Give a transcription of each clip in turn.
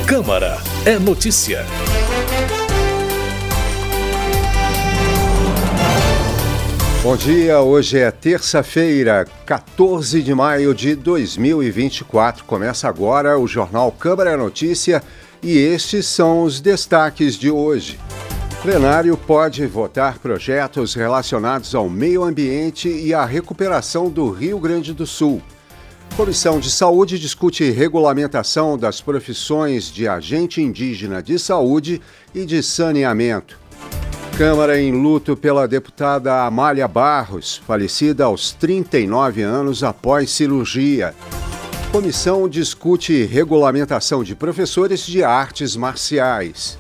Câmara é notícia. Bom dia, hoje é terça-feira, 14 de maio de 2024. Começa agora o Jornal Câmara é Notícia e estes são os destaques de hoje. O plenário pode votar projetos relacionados ao meio ambiente e à recuperação do Rio Grande do Sul. Comissão de Saúde discute regulamentação das profissões de agente indígena de saúde e de saneamento. Câmara em luto pela deputada Amália Barros, falecida aos 39 anos após cirurgia. Comissão discute regulamentação de professores de artes marciais.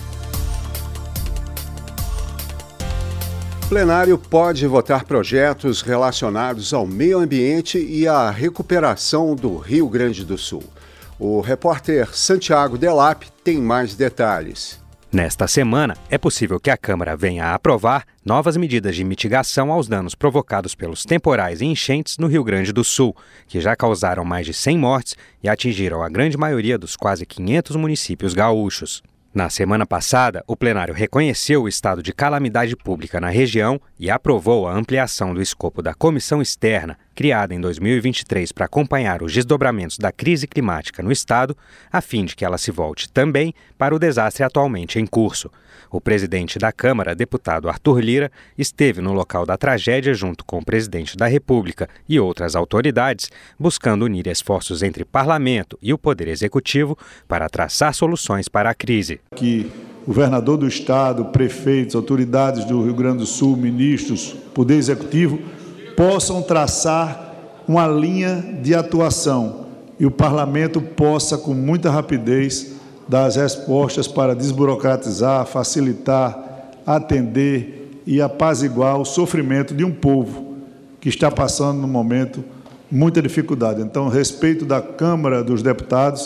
O plenário pode votar projetos relacionados ao meio ambiente e à recuperação do Rio Grande do Sul. O repórter Santiago Delap tem mais detalhes. Nesta semana, é possível que a Câmara venha a aprovar novas medidas de mitigação aos danos provocados pelos temporais e enchentes no Rio Grande do Sul, que já causaram mais de 100 mortes e atingiram a grande maioria dos quase 500 municípios gaúchos. Na semana passada, o plenário reconheceu o estado de calamidade pública na região e aprovou a ampliação do escopo da comissão externa, criada em 2023 para acompanhar os desdobramentos da crise climática no estado, a fim de que ela se volte também para o desastre atualmente em curso. O presidente da Câmara, deputado Arthur Lira, esteve no local da tragédia junto com o presidente da República e outras autoridades, buscando unir esforços entre parlamento e o Poder Executivo para traçar soluções para a crise. Que o governador do estado, prefeitos, autoridades do Rio Grande do Sul, ministros, Poder Executivo, possam traçar uma linha de atuação e o parlamento possa, com muita rapidez, dar as respostas para desburocratizar, facilitar, atender e apaziguar o sofrimento de um povo que está passando, no momento, muita dificuldade. Então, o respeito da Câmara dos Deputados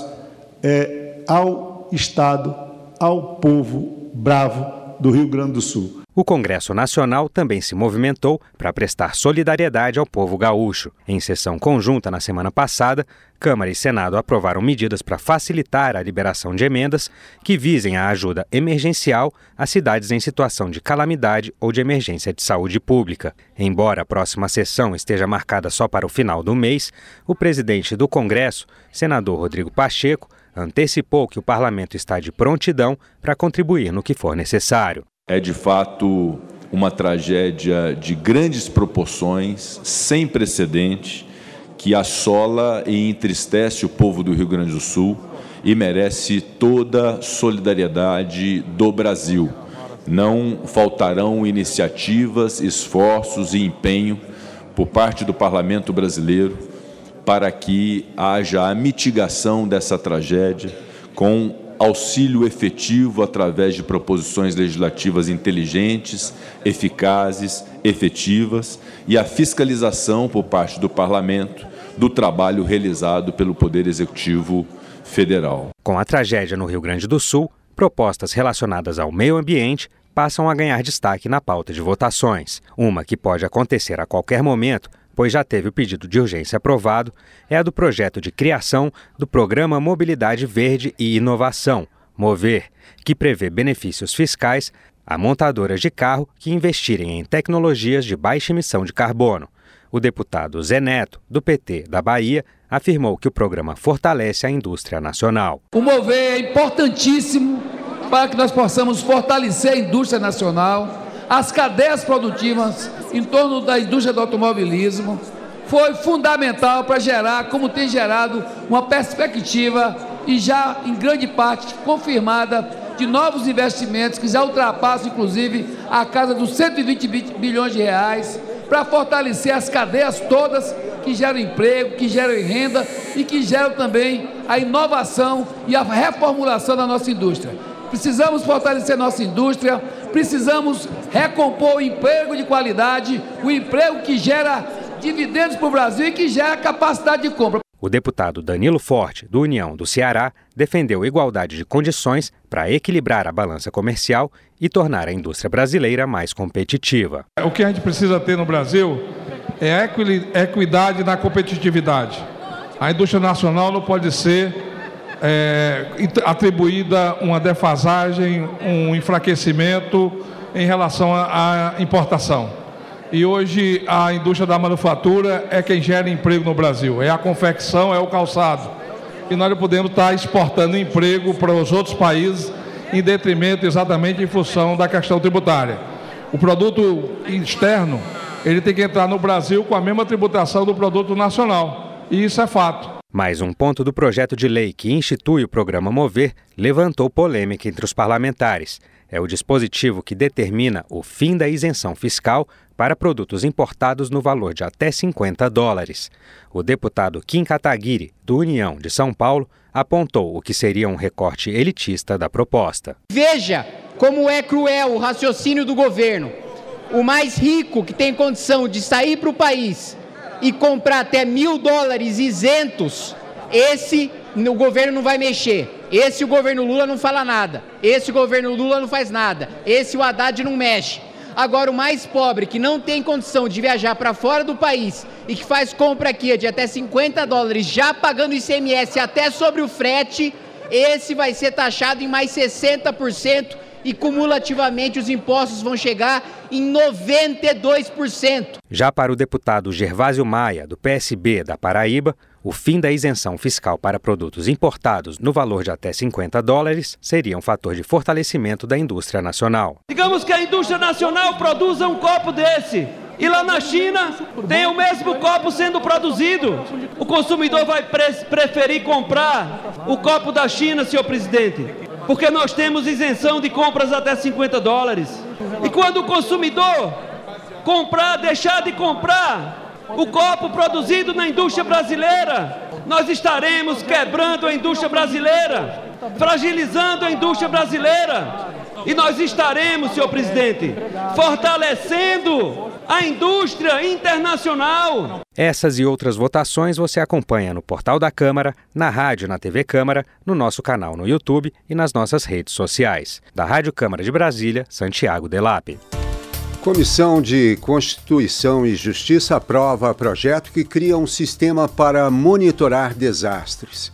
é ao Estado, ao povo bravo do Rio Grande do Sul. O Congresso Nacional também se movimentou para prestar solidariedade ao povo gaúcho. Em sessão conjunta na semana passada, Câmara e Senado aprovaram medidas para facilitar a liberação de emendas que visem a ajuda emergencial a cidades em situação de calamidade ou de emergência de saúde pública. Embora a próxima sessão esteja marcada só para o final do mês, o presidente do Congresso, senador Rodrigo Pacheco, antecipou que o parlamento está de prontidão para contribuir no que for necessário. É, de fato, uma tragédia de grandes proporções, sem precedente, que assola e entristece o povo do Rio Grande do Sul e merece toda a solidariedade do Brasil. Não faltarão iniciativas, esforços e empenho por parte do Parlamento brasileiro para que haja a mitigação dessa tragédia com auxílio efetivo através de proposições legislativas inteligentes, eficazes, efetivas e a fiscalização por parte do Parlamento do trabalho realizado pelo Poder Executivo Federal. Com a tragédia no Rio Grande do Sul, propostas relacionadas ao meio ambiente passam a ganhar destaque na pauta de votações. Uma que pode acontecer a qualquer momento, pois já teve o pedido de urgência aprovado, é a do projeto de criação do Programa Mobilidade Verde e Inovação, MOVER, que prevê benefícios fiscais a montadoras de carro que investirem em tecnologias de baixa emissão de carbono. O deputado Zé Neto, do PT da Bahia, afirmou que o programa fortalece a indústria nacional. O MOVER é importantíssimo para que nós possamos fortalecer a indústria nacional, as cadeias produtivas em torno da indústria do automobilismo. Foi fundamental para gerar, como tem gerado, uma perspectiva e já em grande parte confirmada de novos investimentos que já ultrapassam inclusive a casa dos 120 bilhões de reais para fortalecer as cadeias todas que geram emprego, que geram renda e que geram também a inovação e a reformulação da nossa indústria. Precisamos fortalecer nossa indústria, precisamos recompor o emprego de qualidade, o emprego que gera dividendos para o Brasil e que gera capacidade de compra. O deputado Danilo Forte, do União do Ceará, defendeu igualdade de condições para equilibrar a balança comercial e tornar a indústria brasileira mais competitiva. O que a gente precisa ter no Brasil é equidade na competitividade. A indústria nacional não pode ser atribuída uma defasagem, um enfraquecimento em relação à importação. E hoje a indústria da manufatura é quem gera emprego no Brasil, é a confecção, é o calçado. E nós não podemos estar exportando emprego para os outros países em detrimento exatamente em função da questão tributária. O produto externo, ele tem que entrar no Brasil com a mesma tributação do produto nacional. E isso é fato. Mais um ponto do projeto de lei que institui o programa Mover levantou polêmica entre os parlamentares. É o dispositivo que determina o fim da isenção fiscal para produtos importados no valor de até $50. O deputado Kim Kataguiri, do União de São Paulo, apontou o que seria um recorte elitista da proposta. Veja como é cruel o raciocínio do governo. O mais rico que tem condição de sair para o país e comprar até $1.000 isentos, esse o governo não vai mexer. Esse o governo Lula não fala nada. Esse o governo Lula não faz nada. Esse o Haddad não mexe. Agora, o mais pobre, que não tem condição de viajar para fora do país e que faz compra aqui de até $50, já pagando ICMS até sobre o frete, esse vai ser taxado em mais 60% e cumulativamente os impostos vão chegar em 92%. Já para o deputado Gervásio Maia, do PSB da Paraíba, o fim da isenção fiscal para produtos importados no valor de até $50 seria um fator de fortalecimento da indústria nacional. Digamos que a indústria nacional produza um copo desse e lá na China tem o mesmo copo sendo produzido. O consumidor vai preferir comprar o copo da China, senhor presidente, porque nós temos isenção de compras até $50. E quando o consumidor deixar de comprar o copo produzido na indústria brasileira, nós estaremos quebrando a indústria brasileira, fragilizando a indústria brasileira. E nós estaremos, senhor presidente, fortalecendo a indústria internacional. Essas e outras votações você acompanha no portal da Câmara, na rádio, na TV Câmara, no nosso canal no YouTube e nas nossas redes sociais. Da Rádio Câmara de Brasília, Santiago Delap. Comissão de Constituição e Justiça aprova projeto que cria um sistema para monitorar desastres.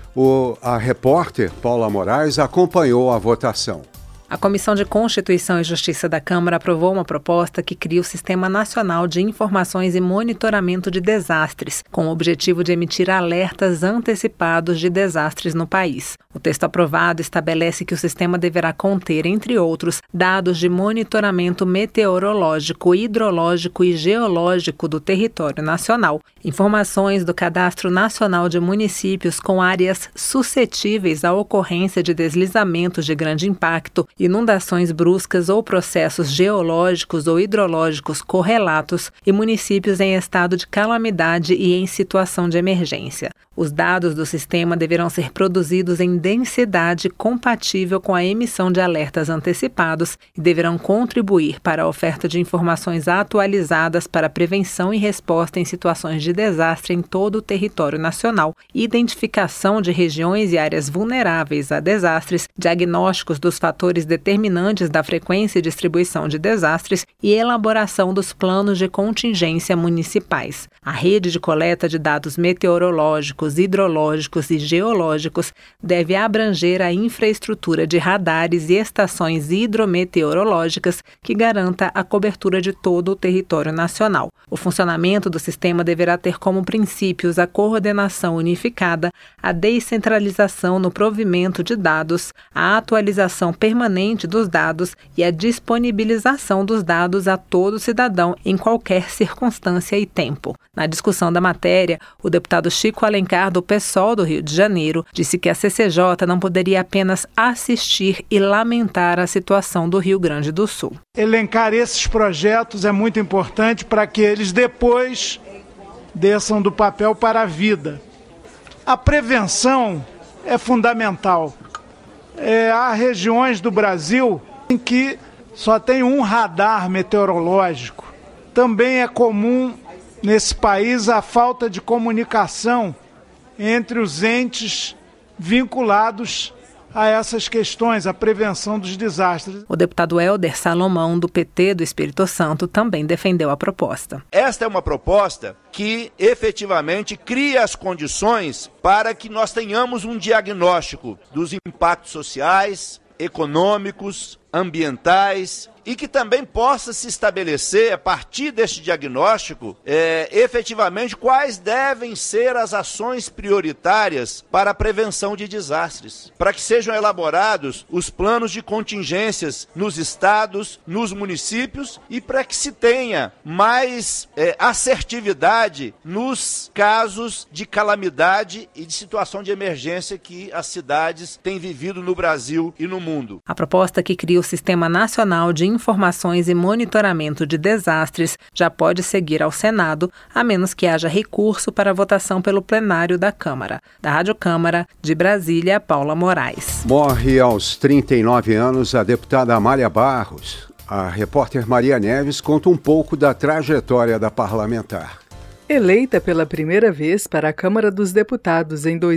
A repórter Paula Moraes acompanhou a votação. A Comissão de Constituição e Justiça da Câmara aprovou uma proposta que cria o Sistema Nacional de Informações e Monitoramento de Desastres, com o objetivo de emitir alertas antecipados de desastres no país. O texto aprovado estabelece que o sistema deverá conter, entre outros, dados de monitoramento meteorológico, hidrológico e geológico do território nacional, informações do Cadastro Nacional de Municípios com áreas suscetíveis à ocorrência de deslizamentos de grande impacto, inundações bruscas ou processos geológicos ou hidrológicos correlatos e municípios em estado de calamidade e em situação de emergência. Os dados do sistema deverão ser produzidos em densidade compatível com a emissão de alertas antecipados e deverão contribuir para a oferta de informações atualizadas para prevenção e resposta em situações de desastre em todo o território nacional, identificação de regiões e áreas vulneráveis a desastres, diagnósticos dos fatores determinantes da frequência e distribuição de desastres e elaboração dos planos de contingência municipais. A rede de coleta de dados meteorológicos, hidrológicos e geológicos deve abranger a infraestrutura de radares e estações hidrometeorológicas que garanta a cobertura de todo o território nacional. O funcionamento do sistema deverá ter como princípios a coordenação unificada, a descentralização no provimento de dados, a atualização permanente dos dados e a disponibilização dos dados a todo cidadão em qualquer circunstância e tempo. Na discussão da matéria, o deputado Chico Alencar, do PSOL do Rio de Janeiro, disse que a CCJ não poderia apenas assistir e lamentar a situação do Rio Grande do Sul. Elencar esses projetos é muito importante para que eles depois desçam do papel para a vida. A prevenção é fundamental. Há regiões do Brasil em que só tem um radar meteorológico. Também é comum nesse país a falta de comunicação entre os entes vinculados a essas questões, a prevenção dos desastres. O deputado Helder Salomão, do PT do Espírito Santo, também defendeu a proposta. Esta é uma proposta que efetivamente cria as condições para que nós tenhamos um diagnóstico dos impactos sociais, econômicos, ambientais e que também possa se estabelecer, a partir deste diagnóstico, efetivamente quais devem ser as ações prioritárias para a prevenção de desastres, para que sejam elaborados os planos de contingências nos estados, nos municípios e para que se tenha mais assertividade nos casos de calamidade e de situação de emergência que as cidades têm vivido no Brasil e no mundo. A proposta que cria o Sistema Nacional de Informações e Monitoramento de Desastres já pode seguir ao Senado, a menos que haja recurso para votação pelo plenário da Câmara. Da Rádio Câmara, de Brasília, Paula Moraes. Morre aos 39 anos a deputada Amália Barros. A repórter Maria Neves conta um pouco da trajetória da parlamentar. Eleita pela primeira vez para a Câmara dos Deputados em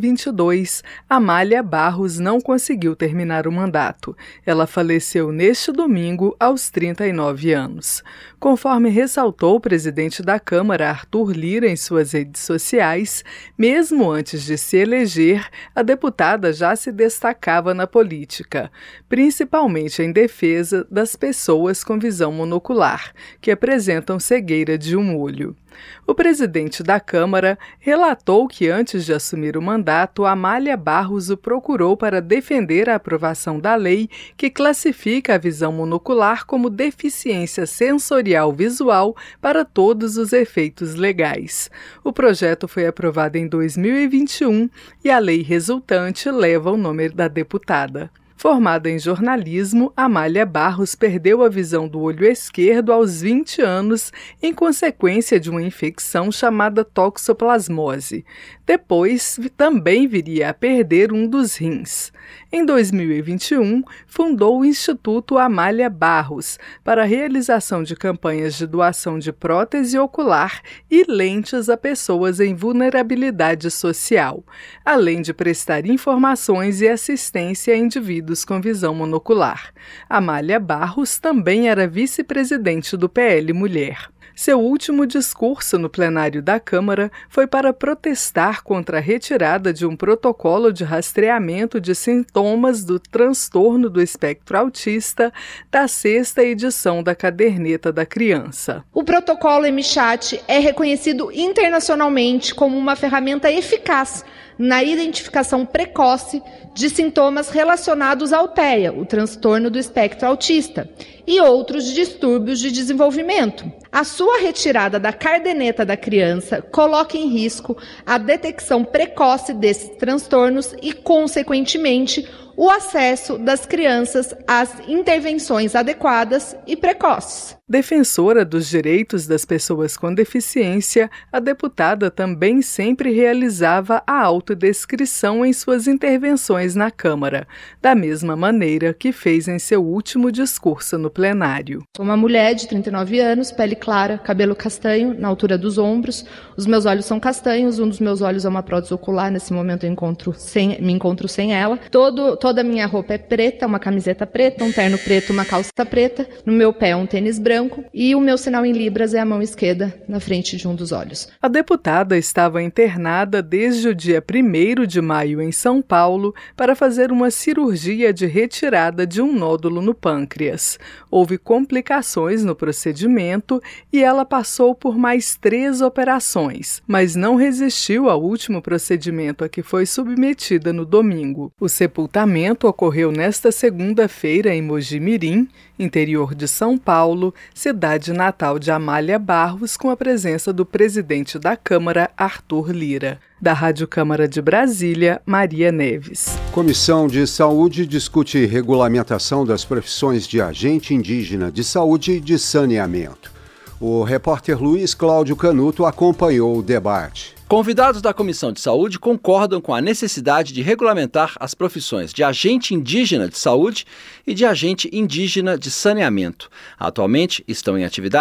2022, Amália Barros não conseguiu terminar o mandato. Ela faleceu neste domingo aos 39 anos. Conforme ressaltou o presidente da Câmara, Arthur Lira, em suas redes sociais, mesmo antes de se eleger, a deputada já se destacava na política, principalmente em defesa das pessoas com visão monocular, que apresentam cegueira de um olho. O presidente da Câmara relatou que, antes de assumir o mandato, Amália Barros o procurou para defender a aprovação da lei que classifica a visão monocular como deficiência sensorial visual para todos os efeitos legais. O projeto foi aprovado em 2021 e a lei resultante leva o nome da deputada. Formada em jornalismo, Amália Barros perdeu a visão do olho esquerdo aos 20 anos em consequência de uma infecção chamada toxoplasmose. Depois, também viria a perder um dos rins. Em 2021, fundou o Instituto Amália Barros para a realização de campanhas de doação de prótese ocular e lentes a pessoas em vulnerabilidade social, além de prestar informações e assistência a indivíduos com visão monocular. Amália Barros também era vice-presidente do PL Mulher. Seu último discurso no plenário da Câmara foi para protestar contra a retirada de um protocolo de rastreamento de sintomas do transtorno do espectro autista da 6ª edição da Caderneta da Criança. O protocolo MChat é reconhecido internacionalmente como uma ferramenta eficaz na identificação precoce de sintomas relacionados ao TEA, o transtorno do espectro autista, e outros distúrbios de desenvolvimento. A sua retirada da caderneta da criança coloca em risco a detecção precoce desses transtornos e, consequentemente, o acesso das crianças às intervenções adequadas e precoces. Defensora dos direitos das pessoas com deficiência, a deputada também sempre realizava a autodescrição em suas intervenções na Câmara, da mesma maneira que fez em seu último discurso no plenário. Sou uma mulher de 39 anos, pele clara, cabelo castanho, na altura dos ombros, os meus olhos são castanhos, um dos meus olhos é uma prótese ocular, nesse momento eu me encontro sem ela. Toda a minha roupa é preta, uma camiseta preta, um terno preto, uma calça preta, no meu pé um tênis branco, e o meu sinal em libras é a mão esquerda na frente de um dos olhos. A deputada estava internada desde o dia 1º de maio em São Paulo para fazer uma cirurgia de retirada de um nódulo no pâncreas. Houve complicações no procedimento e ela passou por mais 3 operações, mas não resistiu ao último procedimento a que foi submetida no domingo. O sepultamento ocorreu nesta segunda-feira em Mogi-mirim, interior de São Paulo, cidade natal de Amália Barros, com a presença do presidente da Câmara, Arthur Lira. Da Rádio Câmara de Brasília, Maria Neves. Comissão de Saúde discute regulamentação das profissões de agente indígena de saúde e de saneamento. O repórter Luiz Cláudio Canuto acompanhou o debate. Convidados da Comissão de Saúde concordam com a necessidade de regulamentar as profissões de agente indígena de saúde e de agente indígena de saneamento. Atualmente estão em atividade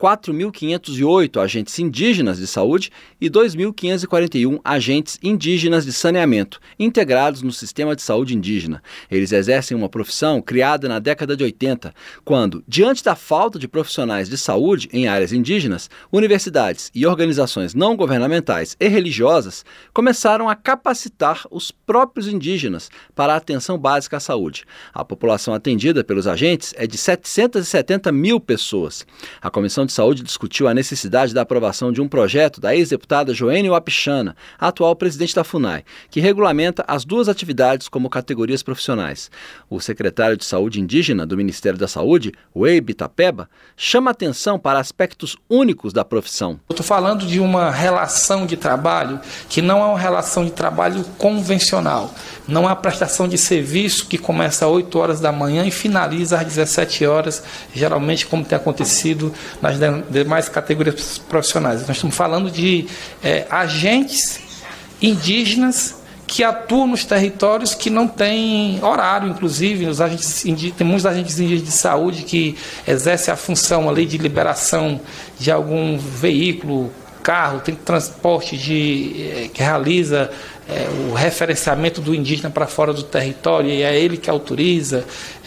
4.508 agentes indígenas de saúde e 2.541 agentes indígenas de saneamento, integrados no sistema de saúde indígena. Eles exercem uma profissão criada na década de 80, quando, diante da falta de profissionais de saúde em áreas indígenas, universidades e organizações não governamentais e religiosas começaram a capacitar os próprios indígenas para a atenção básica à saúde. A população atendida pelos agentes é de 770 mil pessoas. A Comissão de Saúde discutiu a necessidade da aprovação de um projeto da ex-deputada Joênia Wapichana, atual presidente da FUNAI, que regulamenta as duas atividades como categorias profissionais. O secretário de Saúde Indígena do Ministério da Saúde, Weibe Tapeba, chama atenção para aspectos únicos da profissão. Eu estou falando de uma relação de trabalho que não é uma relação de trabalho convencional. Não é uma prestação de serviço que começa às 8 horas da manhã e finaliza às 17 horas, geralmente como tem acontecido nas demais categorias profissionais. Nós estamos falando de agentes indígenas que atuam nos territórios que não têm horário, inclusive. Tem muitos agentes indígenas de saúde que exercem a função ali de liberação de algum veículo, carro, tem transporte que realiza o referenciamento do indígena para fora do território e é ele que autoriza.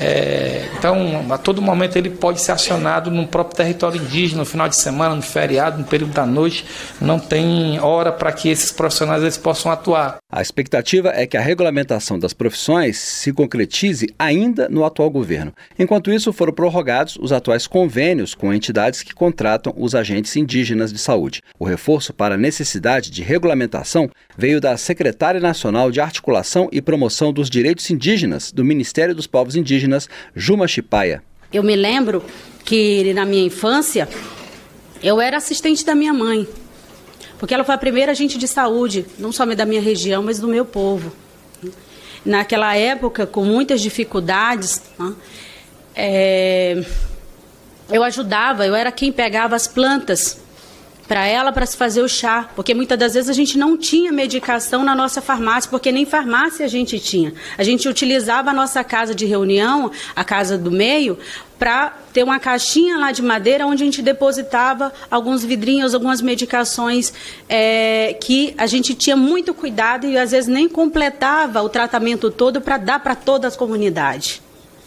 Então, a todo momento ele pode ser acionado no próprio território indígena, no final de semana, no feriado, no período da noite. Não tem hora para que esses profissionais eles possam atuar. A expectativa é que a regulamentação das profissões se concretize ainda no atual governo. Enquanto isso, foram prorrogados os atuais convênios com entidades que contratam os agentes indígenas de saúde. O reforço para a necessidade de regulamentação veio da Secretária Nacional de Articulação e Promoção dos Direitos Indígenas do Ministério dos Povos Indígenas, Juma Chipaia. Eu me lembro que na minha infância eu era assistente da minha mãe, porque ela foi a primeira agente de saúde, não só da minha região, mas do meu povo. Naquela época, com muitas dificuldades, eu ajudava, eu era quem pegava as plantas para ela, para se fazer o chá, porque muitas das vezes a gente não tinha medicação na nossa farmácia, porque nem farmácia a gente tinha. A gente utilizava a nossa casa de reunião, a casa do meio, para ter uma caixinha lá de madeira onde a gente depositava alguns vidrinhos, algumas medicações que a gente tinha muito cuidado e às vezes nem completava o tratamento todo para dar para toda a comunidade.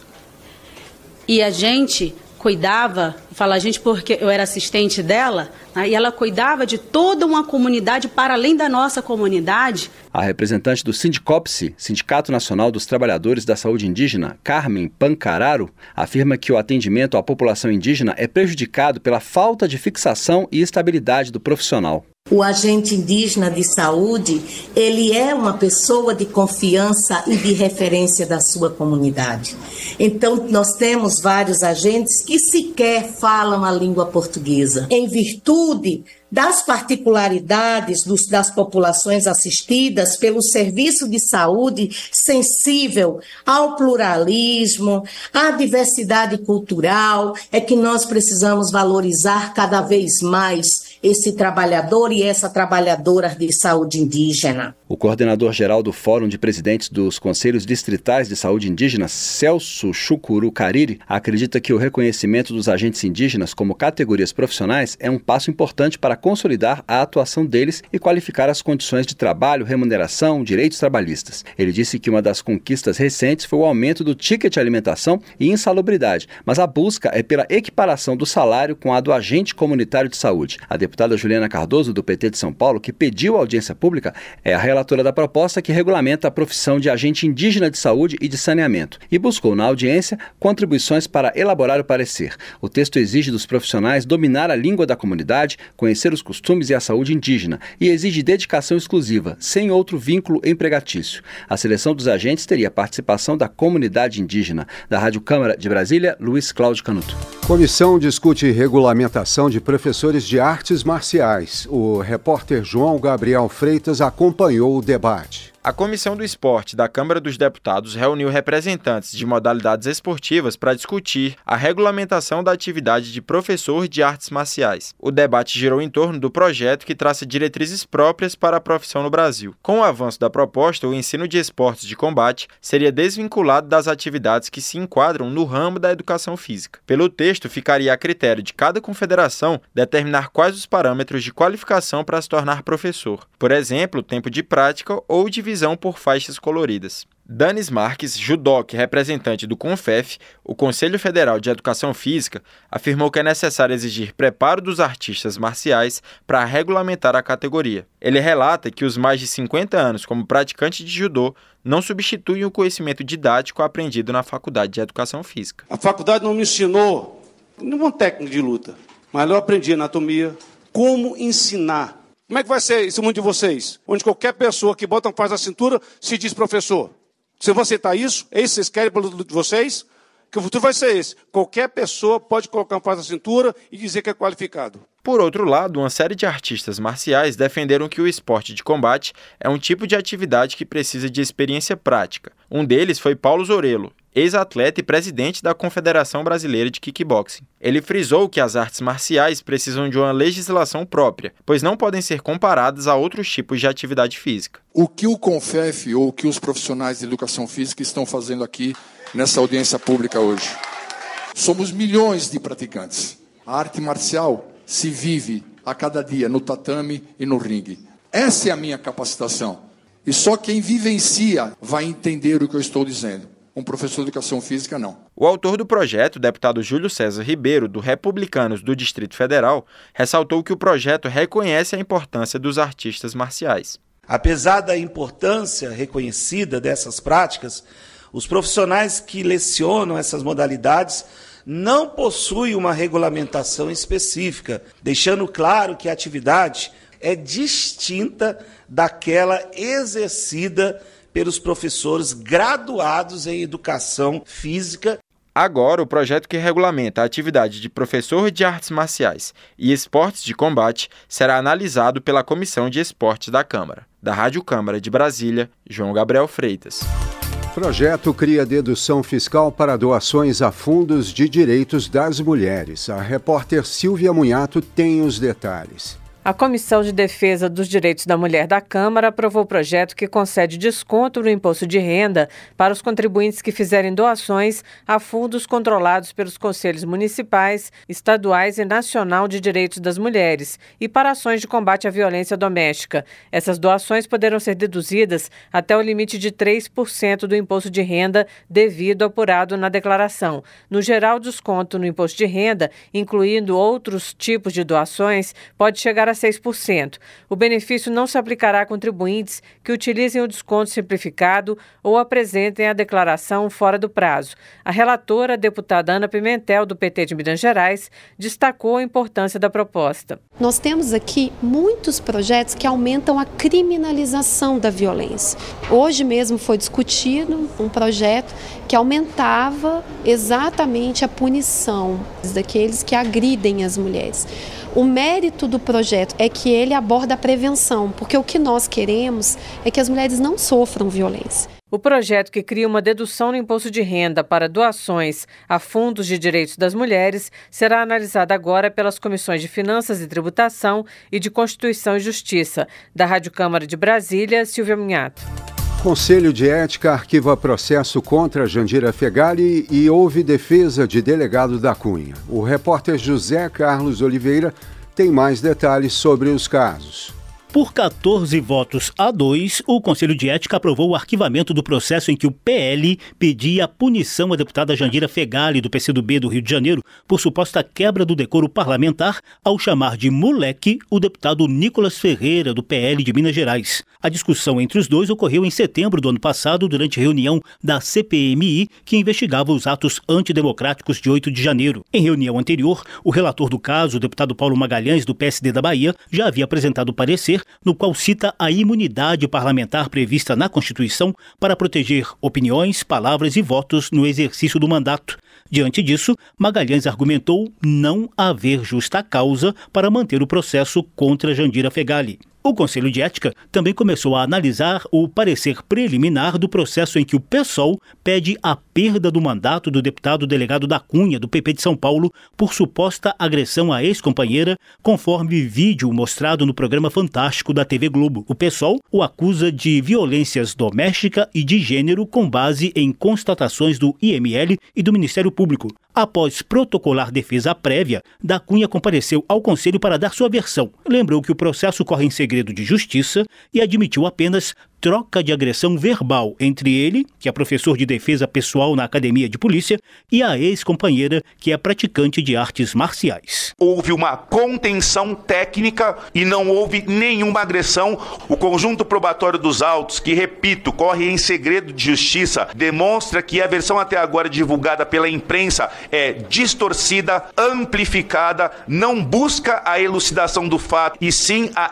E a gente cuidava, fala a gente porque eu era assistente dela, e ela cuidava de toda uma comunidade para além da nossa comunidade. A representante do Sindicopse, Sindicato Nacional dos Trabalhadores da Saúde Indígena, Carmen Pancararo, afirma que o atendimento à população indígena é prejudicado pela falta de fixação e estabilidade do profissional. O agente indígena de saúde, ele é uma pessoa de confiança e de referência da sua comunidade. Então, nós temos vários agentes que sequer falam a língua portuguesa. Em virtude das particularidades das populações assistidas pelo serviço de saúde sensível ao pluralismo, à diversidade cultural, é que nós precisamos valorizar cada vez mais esse trabalhador e essa trabalhadora de saúde indígena. O coordenador-geral do Fórum de Presidentes dos Conselhos Distritais de Saúde Indígena, Celso Chucuru Cariri, acredita que o reconhecimento dos agentes indígenas como categorias profissionais é um passo importante para consolidar a atuação deles e qualificar as condições de trabalho, remuneração, direitos trabalhistas. Ele disse que uma das conquistas recentes foi o aumento do ticket de alimentação e insalubridade, mas a busca é pela equiparação do salário com a do agente comunitário de saúde. A deputada Juliana Cardoso, do PT de São Paulo, que pediu audiência pública, é a relatora da proposta que regulamenta a profissão de agente indígena de saúde e de saneamento e buscou na audiência contribuições para elaborar o parecer. O texto exige dos profissionais dominar a língua da comunidade, conhecer os costumes e a saúde indígena e exige dedicação exclusiva, sem outro vínculo empregatício. A seleção dos agentes teria participação da comunidade indígena. Da Rádio Câmara de Brasília, Luiz Cláudio Canuto. Comissão discute regulamentação de professores de artes marciais. O repórter João Gabriel Freitas acompanhou o debate. A Comissão do Esporte da Câmara dos Deputados reuniu representantes de modalidades esportivas para discutir a regulamentação da atividade de professor de artes marciais. O debate girou em torno do projeto que traça diretrizes próprias para a profissão no Brasil. Com o avanço da proposta, o ensino de esportes de combate seria desvinculado das atividades que se enquadram no ramo da educação física. Pelo texto, ficaria a critério de cada confederação determinar quais os parâmetros de qualificação para se tornar professor. Por exemplo, tempo de prática ou divisão por faixas coloridas. Danis Marques, judoca e representante do CONFEF, o Conselho Federal de Educação Física, afirmou que é necessário exigir preparo dos artistas marciais para regulamentar a categoria. Ele relata que os mais de 50 anos como praticante de judô não substituem o conhecimento didático aprendido na Faculdade de Educação Física. A faculdade não me ensinou nenhuma técnica de luta, mas eu aprendi anatomia, como ensinar. Como é que vai ser esse mundo de vocês? Onde qualquer pessoa que bota uma faixa na cintura se diz professor. Você vai aceitar isso? É isso que vocês querem para o de vocês? Que o futuro vai ser esse. Qualquer pessoa pode colocar uma faixa na cintura e dizer que é qualificado. Por outro lado, uma série de artistas marciais defenderam que o esporte de combate é um tipo de atividade que precisa de experiência prática. Um deles foi Paulo Zorello, ex-atleta e presidente da Confederação Brasileira de Kickboxing. Ele frisou que as artes marciais precisam de uma legislação própria, pois não podem ser comparadas a outros tipos de atividade física. O que o CONFEF ou o que os profissionais de educação física estão fazendo aqui nessa audiência pública hoje? Somos milhões de praticantes. A arte marcial se vive a cada dia no tatame e no ringue. Essa é a minha capacitação. E só quem vivencia vai entender o que eu estou dizendo. Um professor de educação física, não. O autor do projeto, o deputado Júlio César Ribeiro, do Republicanos do Distrito Federal, ressaltou que o projeto reconhece a importância dos artistas marciais. Apesar da importância reconhecida dessas práticas, os profissionais que lecionam essas modalidades não possuem uma regulamentação específica, deixando claro que a atividade é distinta daquela exercida pelos professores graduados em educação física. Agora, o projeto que regulamenta a atividade de professor de artes marciais e esportes de combate será analisado pela Comissão de Esportes da Câmara. Da Rádio Câmara de Brasília, João Gabriel Freitas. Projeto cria dedução fiscal para doações a fundos de direitos das mulheres. A repórter Silvia Munhato tem os detalhes. A Comissão de Defesa dos Direitos da Mulher da Câmara aprovou o projeto que concede desconto no imposto de renda para os contribuintes que fizerem doações a fundos controlados pelos conselhos municipais, estaduais e nacional de direitos das mulheres e para ações de combate à violência doméstica. Essas doações poderão ser deduzidas até o limite de 3% do imposto de renda devido apurado na declaração. No geral, o desconto no imposto de renda, incluindo outros tipos de doações, pode chegar a 6%. O benefício não se aplicará a contribuintes que utilizem o desconto simplificado ou apresentem a declaração fora do prazo. A relatora, a deputada Ana Pimentel, do PT de Minas Gerais, destacou a importância da proposta. Nós temos aqui muitos projetos que aumentam a criminalização da violência. Hoje mesmo foi discutido um projeto que aumentava exatamente a punição daqueles que agridem as mulheres. O mérito do projeto é que ele aborda a prevenção, porque o que nós queremos é que as mulheres não sofram violência. O projeto que cria uma dedução no imposto de renda para doações a fundos de direitos das mulheres será analisado agora pelas comissões de Finanças e Tributação e de Constituição e Justiça. Da Rádio Câmara de Brasília, Silvia Munhato. Conselho de Ética arquiva processo contra Jandira Fegali e houve defesa de delegado da Cunha. O repórter José Carlos Oliveira tem mais detalhes sobre os casos. Por 14 votos a 2, o Conselho de Ética aprovou o arquivamento do processo em que o PL pedia a punição à deputada Jandira Fegali, do PCdoB do Rio de Janeiro, por suposta quebra do decoro parlamentar ao chamar de moleque o deputado Nicolas Ferreira, do PL de Minas Gerais. A discussão entre os dois ocorreu em setembro do ano passado, durante reunião da CPMI, que investigava os atos antidemocráticos de 8 de janeiro. Em reunião anterior, o relator do caso, o deputado Paulo Magalhães, do PSD da Bahia, já havia apresentado parecer no qual cita a imunidade parlamentar prevista na Constituição para proteger opiniões, palavras e votos no exercício do mandato. Diante disso, Magalhães argumentou não haver justa causa para manter o processo contra Jandira Fegali. O Conselho de Ética também começou a analisar o parecer preliminar do processo em que o PSOL pede a perda do mandato do deputado delegado da Cunha, do PP de São Paulo, por suposta agressão à ex-companheira, conforme vídeo mostrado no programa Fantástico da TV Globo. O PSOL o acusa de violências doméstica e de gênero com base em constatações do IML e do Ministério Público. Após protocolar defesa prévia, da Cunha compareceu ao Conselho para dar sua versão. Lembrou que o processo corre em segredo de justiça e admitiu apenas troca de agressão verbal entre ele, que é professor de defesa pessoal na Academia de Polícia, e a ex-companheira, que é praticante de artes marciais. Houve uma contenção técnica e não houve nenhuma agressão. O conjunto probatório dos autos, que, repito, corre em segredo de justiça, demonstra que a versão até agora divulgada pela imprensa é distorcida, amplificada, não busca a elucidação do fato, e sim a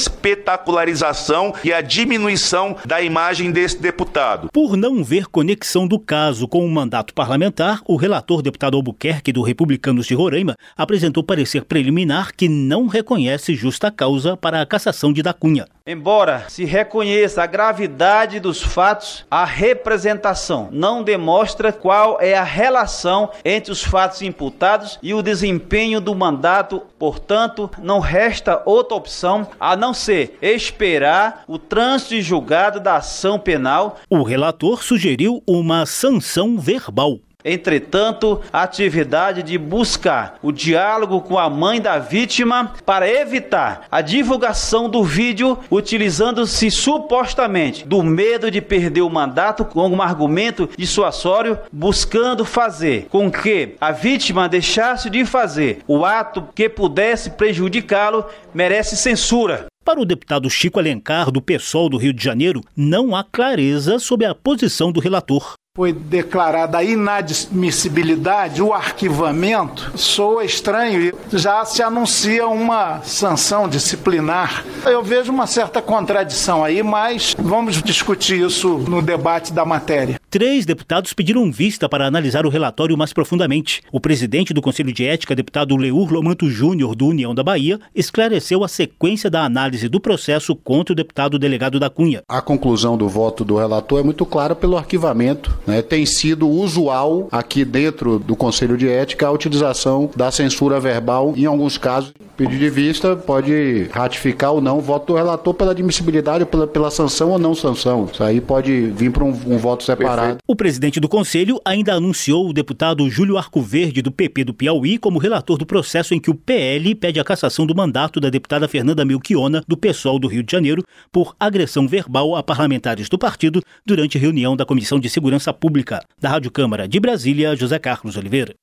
espetacularização e a diminuição da imagem desse deputado. Por não ver conexão do caso com o mandato parlamentar, o relator deputado Albuquerque, do Republicanos de Roraima, apresentou parecer preliminar que não reconhece justa causa para a cassação de da Cunha. Embora se reconheça a gravidade dos fatos, a representação não demonstra qual é a relação entre os fatos imputados e o desempenho do mandato. Portanto, não resta outra opção a não ser esperar o trânsito e julgado da ação penal. O relator sugeriu uma sanção verbal. Entretanto, a atividade de buscar o diálogo com a mãe da vítima para evitar a divulgação do vídeo, utilizando-se supostamente do medo de perder o mandato como um argumento dissuasório, buscando fazer com que a vítima deixasse de fazer o ato que pudesse prejudicá-lo, merece censura. Para o deputado Chico Alencar, do PSOL do Rio de Janeiro, não há clareza sobre a posição do relator. Foi declarada a inadmissibilidade, o arquivamento, soa estranho e já se anuncia uma sanção disciplinar. Eu vejo uma certa contradição aí, mas vamos discutir isso no debate da matéria. 3 deputados pediram vista para analisar o relatório mais profundamente. O presidente do Conselho de Ética, deputado Leur Lomanto Júnior, do União da Bahia, esclareceu a sequência da análise do processo contra o deputado delegado da Cunha. A conclusão do voto do relator é muito clara pelo arquivamento. Tem sido usual aqui dentro do Conselho de Ética a utilização da censura verbal. Em alguns casos, pedido de vista pode ratificar ou não o voto do relator pela admissibilidade, pela sanção ou não sanção. Isso aí pode vir para um voto separado. Perfeito. O presidente do Conselho ainda anunciou o deputado Júlio Arcoverde, do PP do Piauí, como relator do processo em que o PL pede a cassação do mandato da deputada Fernanda Melchiona, do PSOL do Rio de Janeiro, por agressão verbal a parlamentares do partido durante reunião da Comissão de Segurança Pública. Da Rádio Câmara de Brasília, José Carlos Oliveira.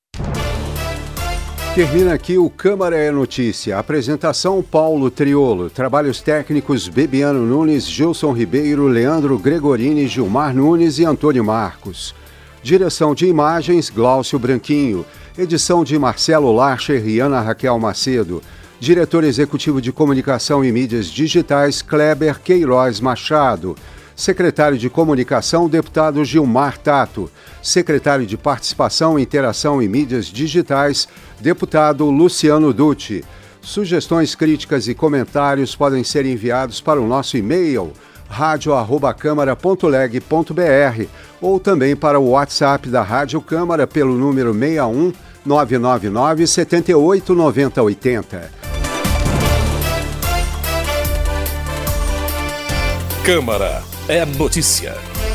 Termina aqui o Câmara é Notícia. Apresentação Paulo Triolo. Trabalhos técnicos Bebiano Nunes, Gilson Ribeiro, Leandro Gregorini, Gilmar Nunes e Antônio Marcos. Direção de imagens Glaucio Branquinho. Edição de Marcelo Larcher e Ana Raquel Macedo. Diretor executivo de comunicação e mídias digitais Kleber Queiroz Machado. Secretário de Comunicação, deputado Gilmar Tato. Secretário de Participação, Interação e Mídias Digitais, deputado Luciano Dutti. Sugestões, críticas e comentários podem ser enviados para o nosso e-mail radio@câmara.leg.br ou também para o WhatsApp da Rádio Câmara pelo número 61 999 78 90 80. Câmara é notícia.